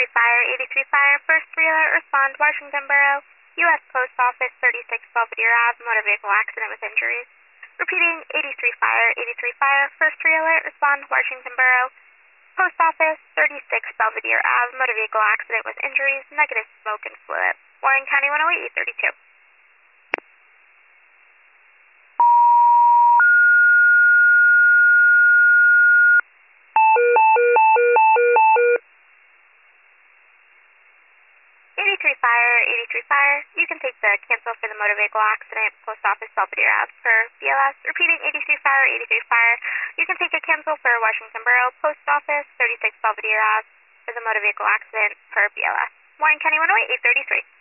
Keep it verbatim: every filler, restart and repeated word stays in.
eighty-three Fire, eighty-three Fire, first three alert, respond, Washington Borough, U S Post Office, thirty-six Belvedere Ave, motor vehicle accident with injuries. Repeating, eighty-three Fire, eighty-three Fire, first three alert, respond, Washington Borough, Post Office, thirty-six Belvedere Ave, motor vehicle accident with injuries, negative smoke and fluid. Warren County one oh eight, eight thirty-two. eighty-three Fire, eighty-three Fire, you can take the cancel for the motor vehicle accident, Post Office, Belvedere Ave, per B L S. Repeating, eighty-three Fire, eighty-three Fire, you can take a cancel for Washington Borough, Post Office, thirty-six Belvedere Ave, for the motor vehicle accident, per B L S. Warren County one oh eight, eight thirty-three.